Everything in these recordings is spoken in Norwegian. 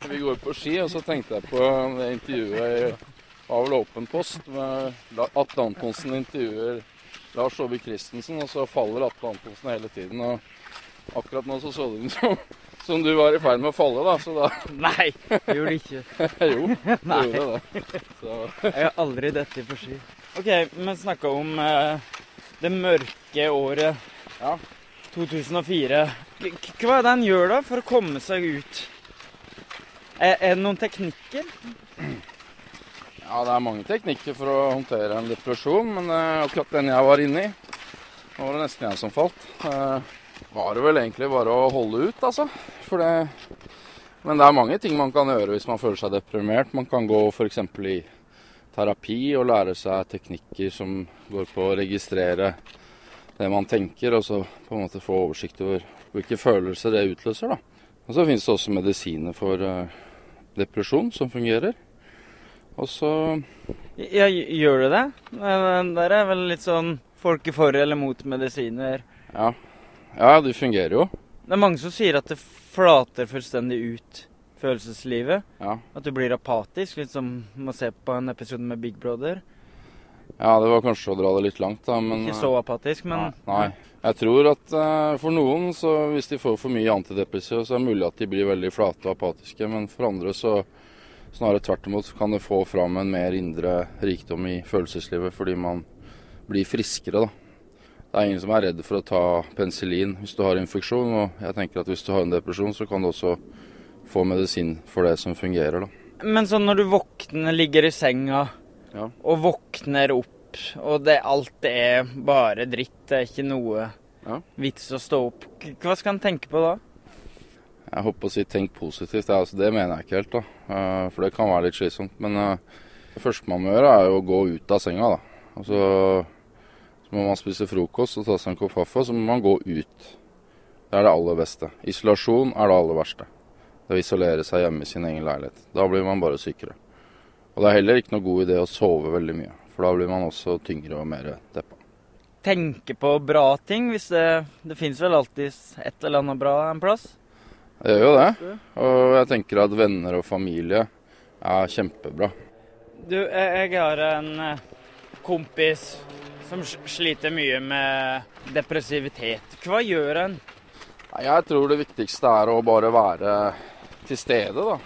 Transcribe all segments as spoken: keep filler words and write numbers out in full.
vi går på ski, og så tenkte jeg på det intervjuet av vel Åpen Post med Atle Antonsen intervjuer Lars Saabye Christensen, og så faller Atle Antonsen hele tiden. Og akkurat nå så så det ut som, som du var i ferd med å falle, da. Så da Nei, det gjorde det ikke. jo, det gjorde det. Så. Jeg har aldri dette på ski. Ok, vi snakket om eh, det mørke året Ja. to tusen og fire. K hva er det han gjør da for å komme seg ut? Er, er det noen teknikker? Ja, det er mange teknikker for å håndtere en depresjon, men eh, akkurat den jeg var inne i, nå var det nesten jeg som falt. Eh, var det vel egentlig bare å holde ut, altså. For det, men det er mange ting man kan gjøre hvis man føler seg deprimert. Man kan gå for eksempel i terapi og lære seg teknikker som går på å registrere det man tenker, og så på en måte få oversikt over hvilke følelser det utløser, da. Og så finnes det også medisiner for eh, depresjon som fungerer. Og så Ja, gjør du det? Men der er vel litt sånn folk er for eller mot medisiner. Ja. ja, de fungerer jo. Det er mange som sier at det flater fullstendig ut følelseslivet. Ja. At du blir apatisk, litt som man ser på en episode med Big Brother. ja, det var kanskje å dra det litt langt, da. Men, Ikke så apatisk, men Nei. nei. Jeg tror at uh, for noen, så hvis de får for mye antidepressiva, så er det mulig at de blir veldig flate og apatiske. Men for andre så snarere tvert imot kan det få fram en mer indre rikdom i følelseslivet, fordi man blir friskere, da. Det er ingen som er redd for å ta penicillin hvis du har infeksjon, og jeg tenker at hvis du har en depresjon, så kan du også få medisin for det som fungerer, da. Men sånn når du våkner, ligger i senga, Ja. og våkner opp, og det, alt det er bare dritt, det er ikke noe Ja. vits å stå opp. K hva skal han tenke på da? Jeg håper å si tenk positivt, ja, altså, det mener jeg ikke helt, da. Uh, for det kan være litt slitsomt. Men uh, det første man må gjøre er jo å gå ut av senga, da. Altså, så må man spise frokost og ta seg en kopp kaffe, så må man gå ut. Det er det aller beste. Isolasjon er det aller verste. Det å isolere seg hjemme i sin egen leilighet. Da blir man bare sykere. Og det er heller ikke noe god idé å sove veldig mye, for da blir man også tyngre og mer deppa. Tenke på bra ting, hvis det, det finnes vel alltid et eller annet bra en plass? Det gjør jo det, og jeg tenker at venner og familie er kjempebra. Du, jeg, jeg har en eh, kompis som sliter mye med depressivitet. Hva gjør en? Nei, Jeg tror det viktigste er å bare være til stede, da.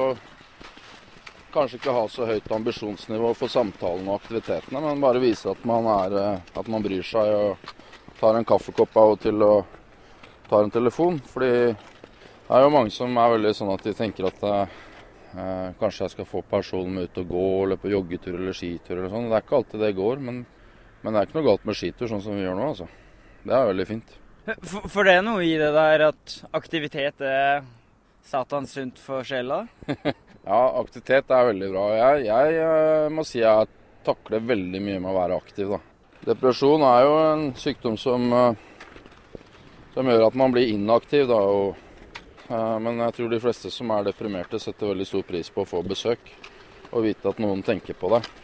Og kanskje ikke ha så høyt ambisjonsnivå for samtalen og aktivitetene, men bare vise at man, er, at man bryr seg og tar en kaffekopp av og til og tar en telefon. Fordi det er jo mange som er veldig sånn at de tenker at eh, kanskje jeg skal få personen med ut og gå, eller på joggetur eller skitur eller sånn. Det er ikke alltid det går, men, men det er ikke noe galt med skitur sånn som vi gjør nå, altså. Det er veldig fint. For, for det er noe i det der at aktivitet er satans sunt for sjela? Ja, aktivitet er veldig bra. Jeg, jeg eh, må si jeg takler veldig mye med å være aktiv, da. Depresjon er jo en sykdom som, eh, som gjør at man blir inaktiv, da, og men jeg tror de fleste som er deprimerte setter veldig stor pris på å få besøk og vite at noen tenker på deg.